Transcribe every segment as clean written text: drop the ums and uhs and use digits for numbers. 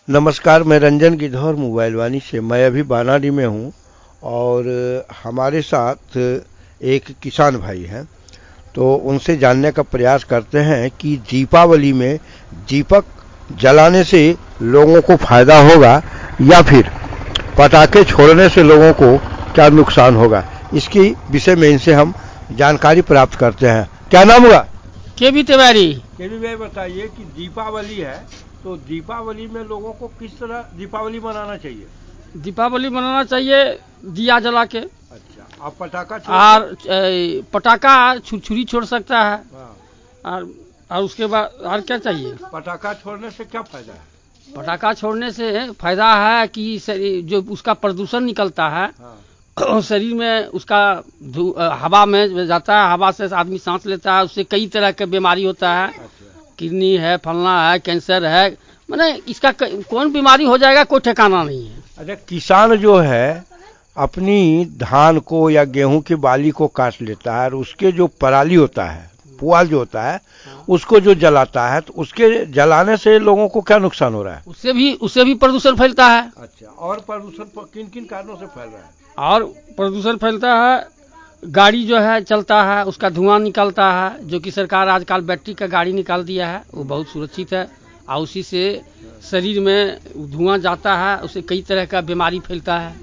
नमस्कार, मैं रंजन गिद्धौर मोबाइल वाणी से। मैं अभी बानाडी में हूँ और हमारे साथ एक किसान भाई हैं, तो उनसे जानने का प्रयास करते हैं कि दीपावली में दीपक जलाने से लोगों को फायदा होगा या फिर पटाखे छोड़ने से लोगों को क्या नुकसान होगा। इसके विषय में इनसे हम जानकारी प्राप्त करते हैं। क्या नाम हुआ? केबी तिवारी। केबी भाई, बताइए कि दीपावली है तो दीपावली में लोगों को किस तरह दीपावली मनाना चाहिए? दीपावली मनाना चाहिए दिया जला के। अच्छा, आप पटाखा और पटाखा छुरी छोड़ सकता है। हाँ। और उसके बाद और क्या चाहिए? पटाखा छोड़ने से क्या फायदा है? पटाखा छोड़ने से फायदा है कि जो उसका प्रदूषण निकलता है, हाँ। शरीर में उसका हवा में जाता है, हवा से आदमी सांस लेता है, उससे कई तरह के बीमारी होता है। अच्छा। किडनी है, फलना है, कैंसर है, माने इसका कौन बीमारी हो जाएगा कोई ठिकाना नहीं है। अच्छा, किसान जो है अपनी धान को या गेहूं की बाली को काट लेता है और उसके जो पराली होता है, पुआल जो होता है, उसको जो जलाता है, तो उसके जलाने से लोगों को क्या नुकसान हो रहा है? उससे भी प्रदूषण फैलता है। अच्छा, और प्रदूषण किन किन कारणों से फैल रहा है? और प्रदूषण फैलता है, गाड़ी जो है चलता है उसका धुआं निकलता है, जो कि सरकार आजकल बैटरी का गाड़ी निकाल दिया है, वो बहुत सुरक्षित है। और उसी से शरीर में धुआं जाता है, उससे कई तरह का बीमारी फैलता है।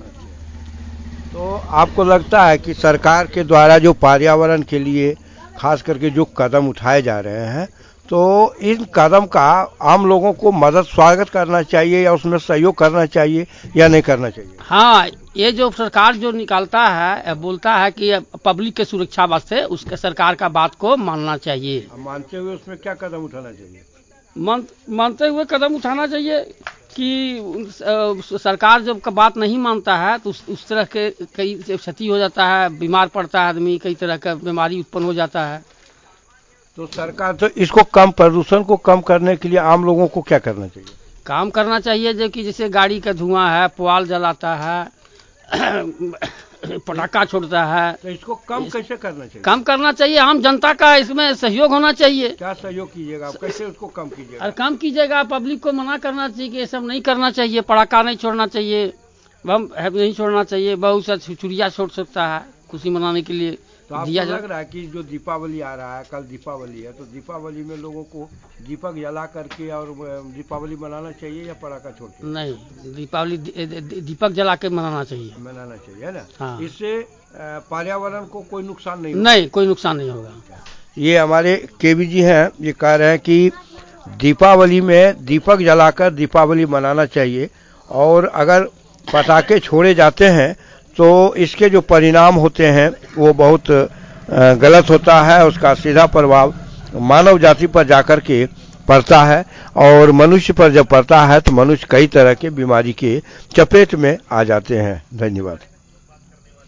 तो आपको लगता है कि सरकार के द्वारा जो पर्यावरण के लिए खास करके जो कदम उठाए जा रहे हैं, तो इन कदम का आम लोगों को स्वागत करना चाहिए या उसमें सहयोग करना चाहिए या नहीं करना चाहिए? हाँ, ये जो सरकार जो निकालता है, बोलता है कि पब्लिक के सुरक्षा वास्ते उसके सरकार का बात को मानना चाहिए। मानते हुए उसमें क्या कदम उठाना चाहिए? मानते हुए कदम उठाना चाहिए कि सरकार जब का बात नहीं मानता है तो उस तरह के कई क्षति हो जाता है, बीमार पड़ता है आदमी, कई तरह का बीमारी उत्पन्न हो जाता है। तो सरकार तो इसको प्रदूषण को कम करने के लिए आम लोगों को क्या करना चाहिए? काम करना चाहिए, जो कि जैसे गाड़ी का धुआं है, पुआल जलाता है, पटाखा छोड़ता है, तो इसको कम कैसे करना चाहिए? कम करना चाहिए, आम जनता का इसमें सहयोग होना चाहिए। क्या सहयोग कीजिएगा आप? कैसे उसको कम कीजिएगा? और कम कीजिएगा, पब्लिक को मना करना चाहिए कि ये सब नहीं करना चाहिए, पटाखा नहीं छोड़ना चाहिए, बम नहीं छोड़ना चाहिए। बहुत सा छुरिया छोड़ सकता है खुशी मनाने के लिए। तो आपको लग रहा है कि जो दीपावली आ रहा है, कल दीपावली है, तो दीपावली में लोगों को दीपक जला करके और दीपावली मनाना चाहिए या पटाखा छोड़ के? नहीं, दीपावली दीपक जला के मनाना चाहिए। मनाना चाहिए, है ना? हाँ। इससे पर्यावरण को कोई नुकसान नहीं नहीं, कोई नुकसान नहीं होगा। ये हमारे केबी जी हैं, ये कह रहे हैं कि दीपावली में दीपक जलाकर दीपावली मनाना चाहिए और अगर पटाखे छोड़े जाते हैं तो इसके जो परिणाम होते हैं वो बहुत गलत होता है। उसका सीधा प्रभाव मानव जाति पर जाकर के पड़ता है और मनुष्य पर जब पड़ता है तो मनुष्य कई तरह के बीमारी के चपेट में आ जाते हैं। धन्यवाद।